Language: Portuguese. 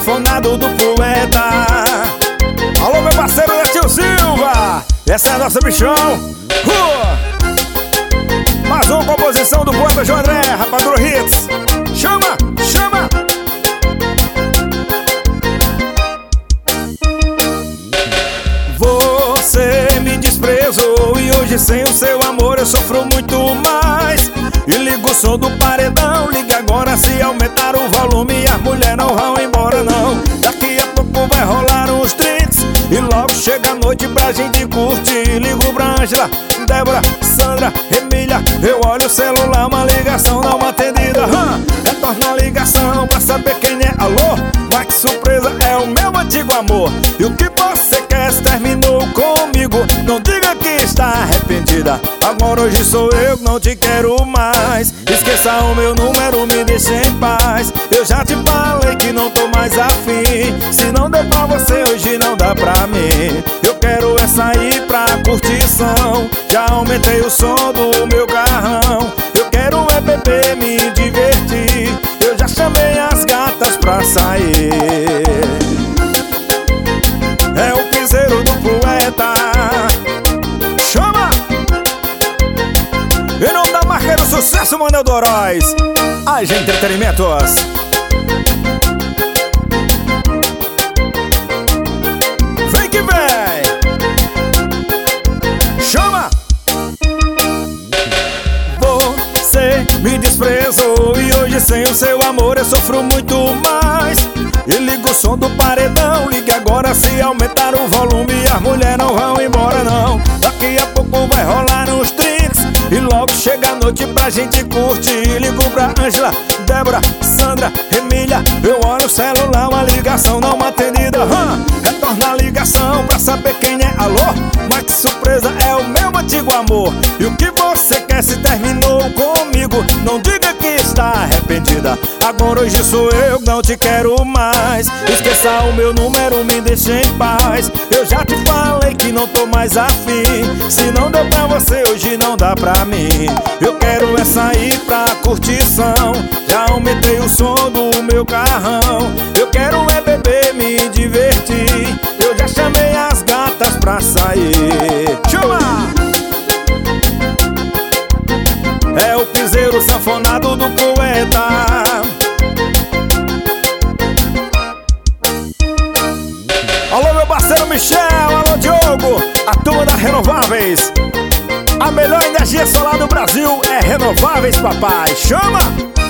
sanfonado do poeta. Alô, meu parceiro Tio Silva, essa é a nossa bichão. Mais uma composição do poeta João André, Rapadura Hits. Chama, chama. Você me desprezou e hoje sem o seu amor eu sofro muito mais. E liga o som do paredão, liga agora se aumentar o volume. As mulheres não vão embora não. Daqui a pouco vai rolar uns drinks e logo chega a noite pra gente curtir. Ligo pra Ângela, Débora, Sandra, Emília. Eu olho o celular, uma ligação não atendida. Retorna a ligação pra saber quem é. Alô, mas que surpresa, é o meu antigo amor. E o que você quer se terminou comigo? Não diga que está arrependida. Agora hoje sou eu que não te quero mais. Esqueça o meu número, me deixe em paz. Eu já te falei que não tô mais afim. Se não deu pra você, hoje não dá pra mim. Eu quero é sair pra curtição. Já aumentei o som do meu carrão. Eu quero é beber, me divertir. Eu já chamei as gatas pra sair. É o piseiro do poeta. Chama! Em nome da marca do sucesso, Manuel Doróis, AG Entretenimentos. Vem que vem! Chama! Você me desprezou e hoje sem o seu amor eu sofro muito mais. E liga o som do paredão, liga agora se aumentar o volume. As mulheres não vão embora não. Daqui a pouco vai rolar uns drinks e logo chega a noite pra gente curtir. Ligo pra Ângela, Débora, Sandra, Emília. Eu olho o celular, uma ligação não atendida. Retorna a ligação pra saber quem é. Alô, mas que surpresa, é o meu antigo amor. E o que você quer se terminou comigo? Não diga que está arrependida. Agora hoje sou eu que não te quero mais. Esqueça o meu número, me deixe em paz. Eu já te falei que não tô mais afim. Se não deu pra você, hoje não dá pra mim. Eu quero é sair pra curtição. Já aumentei o som do meu carrão. Eu quero é beber, me divertir. Eu já chamei as gatas pra sair. Chama! É o piseiro sanfonado do poeta. Alô, meu parceiro Michel, alô Diogo, a turma da Renováveis. A melhor energia solar do Brasil é Renováveis, papai. Chama!